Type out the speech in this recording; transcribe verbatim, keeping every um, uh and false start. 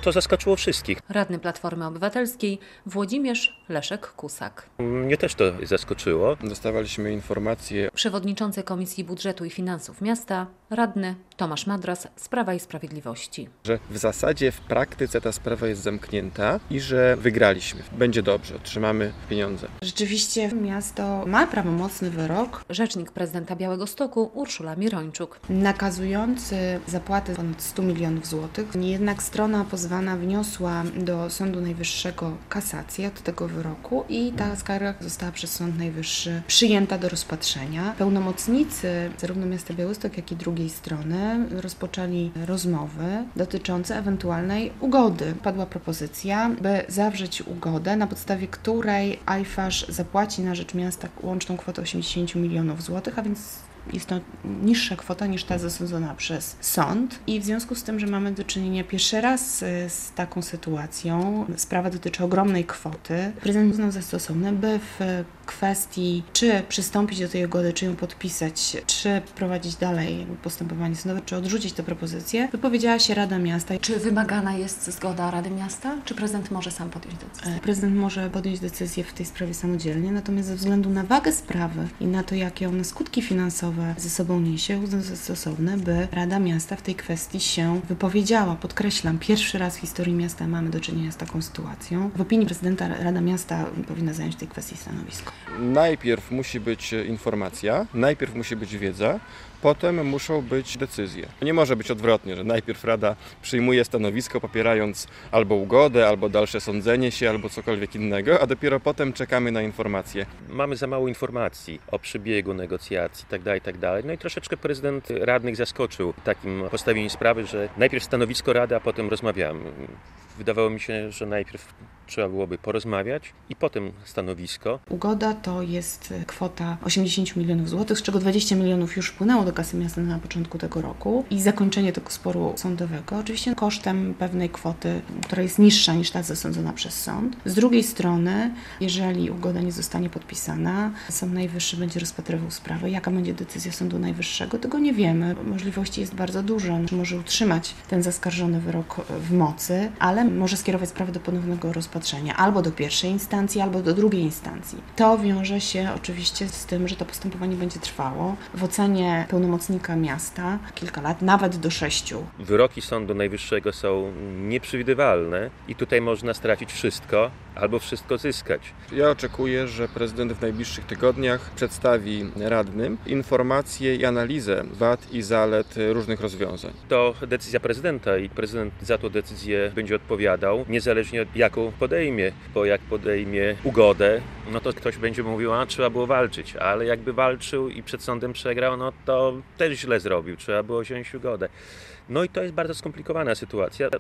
to zaskoczyło wszystkich. Radny Platformy Obywatelskiej Włodzimierz Leszek-Kusak. Mnie też to zaskoczyło. Dostawaliśmy informacje. Przewodniczący Komisji Budżetu i Finansów Miasta, radny Tomasz Madras z Prawa i Sprawiedliwości. Że w zasadzie w praktyce ta sprawa jest zamknięta i że wygraliśmy. Będzie dobrze, otrzymamy pieniądze. Rzeczywiście miasto ma prawomocny wyrok. Rzecznik prezydenta Białegostoku Urszula Mirończuk. Nakazujący zapłatę ponad stu milionów złotych. Jednak strona pozwana wniosła do Sądu Najwyższego kasację od tego wyroku i ta skarga została przez Sąd Najwyższy przyjęta do rozpatrzenia. Pełnomocnicy zarówno miasta Białystok, jak i drugiej strony rozpoczęli rozmowy dotyczące ewentualnej ugody. Padła propozycja, by zawrzeć ugodę, na podstawie której Eifarz zapłaci na rzecz miasta łączną kwotę osiemdziesiąt milionów złotych, a więc jest to niższa kwota niż ta zasądzona przez sąd i w związku z tym, że mamy do czynienia pierwszy raz z taką sytuacją, sprawa dotyczy ogromnej kwoty, prezydent uznał za stosowne, by w kwestii czy przystąpić do tej ugody, czy ją podpisać, czy prowadzić dalej postępowanie sądowe, czy odrzucić tę propozycję, wypowiedziała się Rada Miasta. Czy wymagana jest zgoda Rady Miasta, czy prezydent może sam podjąć decyzję? Prezydent może podjąć decyzję w tej sprawie samodzielnie, natomiast ze względu na wagę sprawy i na to, jakie ona skutki finansowe ze sobą niesie, uznał za stosowne, by Rada Miasta w tej kwestii się wypowiedziała. Podkreślam, pierwszy raz w historii miasta mamy do czynienia z taką sytuacją. W opinii prezydenta Rada Miasta powinna zająć w tej kwestii stanowisko. Najpierw musi być informacja, najpierw musi być wiedza, potem muszą być decyzje. Nie może być odwrotnie, że najpierw Rada przyjmuje stanowisko, popierając albo ugodę, albo dalsze sądzenie się, albo cokolwiek innego, a dopiero potem czekamy na informacje. Mamy za mało informacji o przebiegu negocjacji itd., itd. No i troszeczkę prezydent radnych zaskoczył takim postawieniem sprawy, że najpierw stanowisko Rady, a potem rozmawiamy. Wydawało mi się, że najpierw trzeba byłoby porozmawiać i potem stanowisko. Ugoda to jest kwota osiemdziesiąt milionów złotych, z czego dwadzieścia milionów już wpłynęło do kasy miasta na początku tego roku i zakończenie tego sporu sądowego, oczywiście kosztem pewnej kwoty, która jest niższa niż ta zasądzona przez sąd. Z drugiej strony, jeżeli ugoda nie zostanie podpisana, Sąd Najwyższy będzie rozpatrywał sprawę. Jaka będzie decyzja Sądu Najwyższego? Tego nie wiemy. Możliwości jest bardzo dużo. Może utrzymać ten zaskarżony wyrok w mocy, ale może skierować sprawę do ponownego rozpatrzenia albo do pierwszej instancji, albo do drugiej instancji. To wiąże się oczywiście z tym, że to postępowanie będzie trwało. W ocenie pełnomocnika miasta kilka lat, nawet do sześciu. Wyroki Sądu Najwyższego są nieprzewidywalne i tutaj można stracić wszystko albo wszystko zyskać. Ja oczekuję, że prezydent w najbliższych tygodniach przedstawi radnym informacje i analizę wad i zalet różnych rozwiązań. To decyzja prezydenta i prezydent za tą decyzję będzie odpowiadał, niezależnie od jaką podejmie, bo jak podejmie ugodę, no to ktoś będzie mówił, a trzeba było walczyć, ale jakby walczył i przed sądem przegrał, no to też źle zrobił, trzeba było wziąć ugodę. No i to jest bardzo skomplikowana sytuacja.